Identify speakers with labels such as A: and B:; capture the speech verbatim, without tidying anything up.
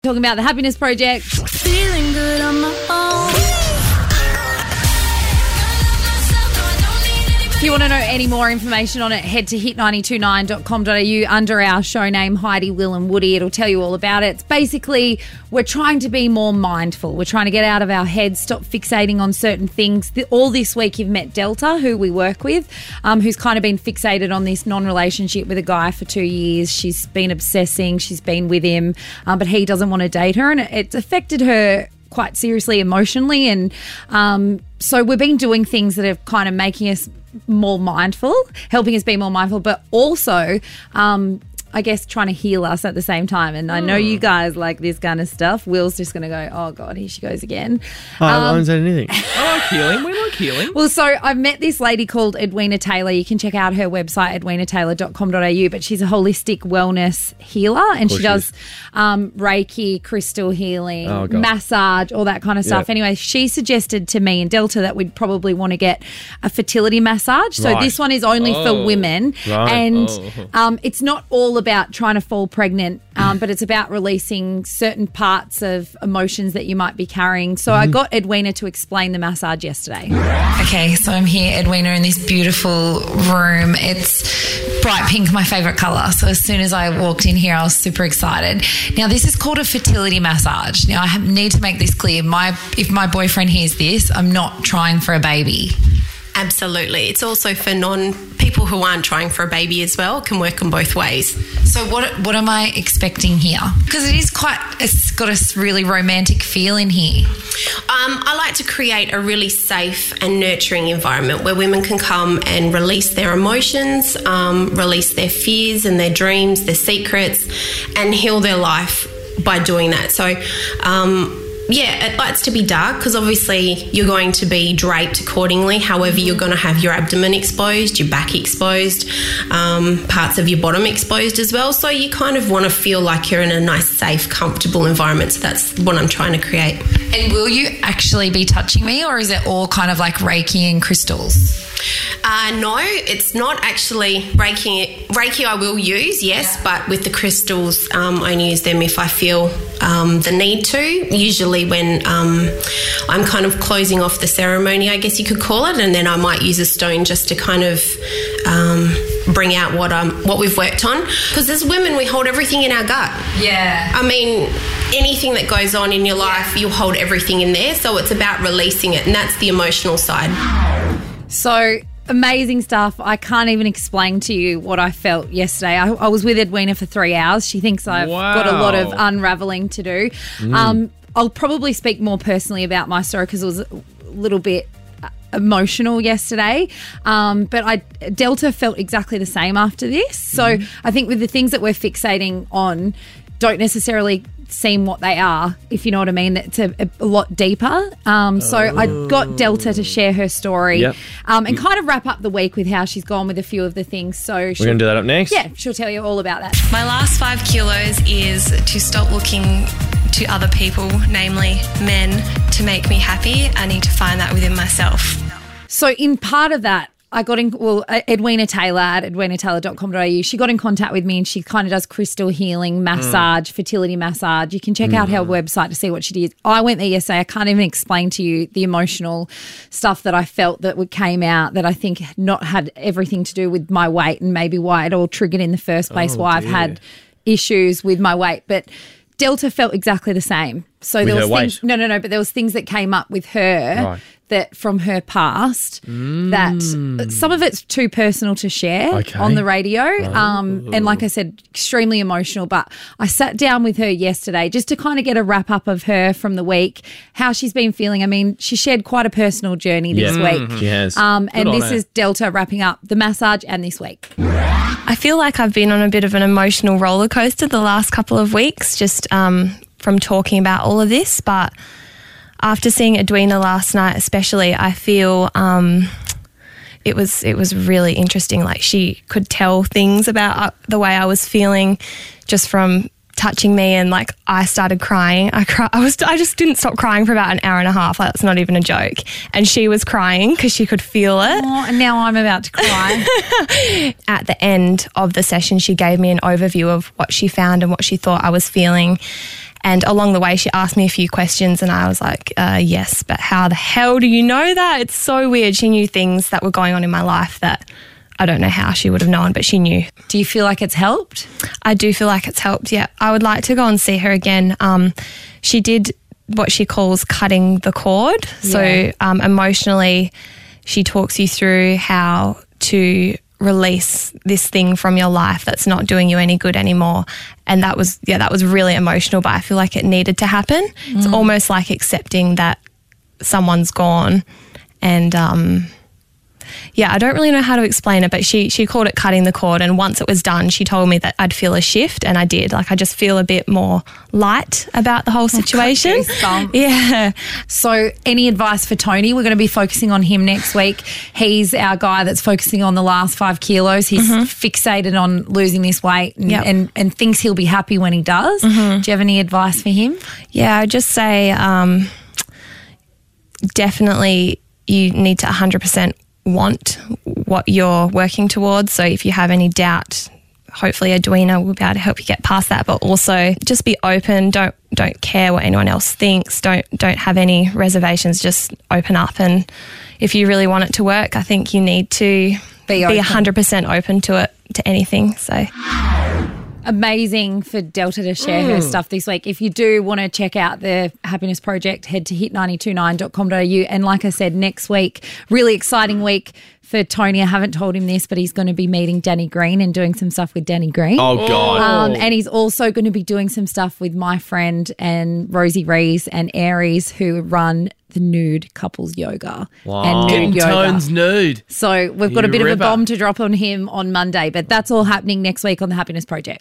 A: talking about the Happiness Project.
B: Feeling good on my own.
A: If you want to know any more information on it, head to hit nine two nine dot com dot a u under our show name, Heidi, Will and Woody. It'll tell you all about it. It's basically, we're trying to be more mindful. We're trying to get out of our heads, stop fixating on certain things. All this week you've met Delta, who we work with, um, who's kind of been fixated on this non-relationship with a guy for two years. She's been obsessing. She's been with him, um, but he doesn't want to date her, and it's affected her quite seriously emotionally. And um, so we've been doing things that are kind of making us more mindful, helping us be more mindful, but also um I guess trying to heal us at the same time. And I know you guys like this kind of stuff. Will's just going to go, oh, God, here she goes again.
C: Oh,
A: um,
C: I haven't said anything.
D: I like healing. We like healing.
A: Well, so I've met this lady called Edwina Taylor. You can check out her website, edwina taylor dot com dot a u, but she's a holistic wellness healer, and she
C: she
A: does um, Reiki, crystal healing,
C: Oh, God.
A: massage, all that kind of stuff.
C: Yep.
A: Anyway, she suggested to me and Delta that we'd probably want to get a fertility massage. So
C: Right.
A: this one is only
D: Oh,
A: for women,
C: right.
A: and
D: Oh.
A: um, it's not all about trying to fall pregnant, um, but it's about releasing certain parts of emotions that you might be carrying. So I got Edwina to explain the massage yesterday.
E: Okay, so I'm here, Edwina, in this beautiful room. It's bright pink, my favourite colour. So as soon as I walked in here, I was super excited. Now, this is called a fertility massage. Now, I have, need to make this clear. My if my boyfriend hears this, I'm not trying for a baby.
F: Absolutely. It's also for non people who aren't trying for a baby as well. It can work in both ways.
E: So what what am I expecting here? Because it is quite, it's got a really romantic feel in here.
F: Um, I like to create a really safe and nurturing environment where women can come and release their emotions, um, release their fears and their dreams, their secrets, and heal their life by doing that. So, um, yeah, it likes to be dark because obviously you're going to be draped accordingly. However, you're going to have your abdomen exposed, your back exposed, um, parts of your bottom exposed as well. So you kind of want to feel like you're in a nice, safe, comfortable environment. So that's what I'm trying to create.
E: And will you actually be touching me, or is it all kind of like Reiki and crystals?
F: Uh, no, it's not actually Reiki. Reiki I will use, yes, yeah. But with the crystals, um, I only use them if I feel um, the need to. Usually when um, I'm kind of closing off the ceremony, I guess you could call it, and then I might use a stone just to kind of um, bring out what um what we've worked on. Because as women, we hold everything in our gut.
E: Yeah.
F: I mean, anything that goes on in your life, you hold everything in there. So it's about releasing it, and that's the emotional side.
A: So amazing stuff. I can't even explain to you what I felt yesterday. I, I was with Edwina for three hours. She thinks I've
D: Wow.
A: got a lot of unraveling to do.
C: Mm.
A: Um, I'll probably speak more personally about my story because it was a little bit emotional yesterday. Um, but I Delta felt exactly the same after this. So
C: Mm.
A: I think with the things that we're fixating on don't necessarily seem what they are, if you know what I mean. It's a, a lot deeper. Um, so I got Delta to share her story
C: Yep.
A: um, and kind of wrap up the week with how she's gone with a few of the things. So
C: We're
A: she'll,
C: going to do that up next?
A: yeah, she'll tell you all about that.
G: My last five kilos is to stop looking to other people, namely men, to make me happy. I need to find that within myself.
A: So in part of that, I got in, well, Edwina Taylor at edwina taylor dot com dot a u, she got in contact with me and she kind of does crystal healing, massage, mm. fertility massage. You can check mm. out her website to see what she did. I went there yesterday. I can't even explain to you the emotional stuff that I felt that came out that I think not had everything to do with my weight and maybe why it all triggered in the first place,
C: Oh,
A: why I've
C: dear.
A: had issues with my weight. But Delta felt exactly the same. So
C: With
A: there
C: her
A: was things,
C: weight?
A: no, no, no, but there was things that came up with her
C: Right.
A: that from her past
C: Mm.
A: that some of it's too personal to share
C: Okay.
A: on the radio. Um, and like I said, extremely emotional. But I sat down with her yesterday just to kind of get a wrap up of her from the week, how she's been feeling. I mean, she shared quite a personal journey this
C: Yeah.
A: week.
C: She has.
A: Um, and
D: on
A: this
D: her.
A: is Delta wrapping up the massage and this week.
G: I feel like I've been on a bit of an emotional roller coaster the last couple of weeks, just um, from talking about all of this. But after seeing Edwina last night, especially, I feel um, it was it was really interesting. Like, she could tell things about uh, the way I was feeling just from touching me, and like I started crying. I cry, I was I just didn't stop crying for about an hour and a half. Like, that's not even a joke. And she was crying because she could feel it.
A: Oh, and now I'm about to cry.
G: At the end of the session, she gave me an overview of what she found and what she thought I was feeling. And along the way, she asked me a few questions and I was like, uh, yes, but how the hell do you know that? It's so weird. She knew things that were going on in my life that I don't know how she would have known, but she knew.
A: Do you feel like it's helped?
G: I do feel like it's helped, yeah. I would like to go and see her again. Um, she did what she calls cutting the cord.
A: Yeah.
G: So um, emotionally, she talks you through how to release this thing from your life that's not doing you any good anymore. And that was, yeah, that was really emotional, but I feel like it needed to happen. Mm. It's almost like accepting that someone's gone and, um, yeah, I don't really know how to explain it, but she she called it cutting the cord, and once it was done, she told me that I'd feel a shift, and I did. Like, I just feel a bit more light about the whole situation.
A: Oh,
G: yeah.
A: So any advice for Tony? We're going to be focusing on him next week. He's our guy that's focusing on the last five kilos. He's mm-hmm. fixated on losing this weight and,
G: yep.
A: and, and thinks he'll be happy when he does. Mm-hmm. Do you have any advice for him?
G: Yeah, I'd just say um, definitely you need to one hundred percent want what you're working towards. So if you have any doubt, hopefully Edwina will be able to help you get past that, but also just be open. Don't don't care what anyone else thinks. Don't don't have any reservations. Just open up, and if you really want it to work, I think you need to be, be one hundred percent open to it, to anything. So
A: amazing for Delta to share mm. her stuff this week. If you do want to check out the Happiness Project, head to hit nine two nine dot com dot a u. And like I said, next week, really exciting week for Tony. I haven't told him this, but he's going to be meeting Danny Green and doing some stuff with Danny Green.
D: Oh, God.
A: Um, and he's also going to be doing some stuff with my friend and Rosie Rees and Aries, who run the nude couples yoga.
D: Wow.
A: And nude
D: Getting
A: yoga.
D: Tones nude.
A: So we've got
D: You
A: a bit
D: ripper.
A: of a bomb to drop on him on Monday, but that's all happening next week on the Happiness Project.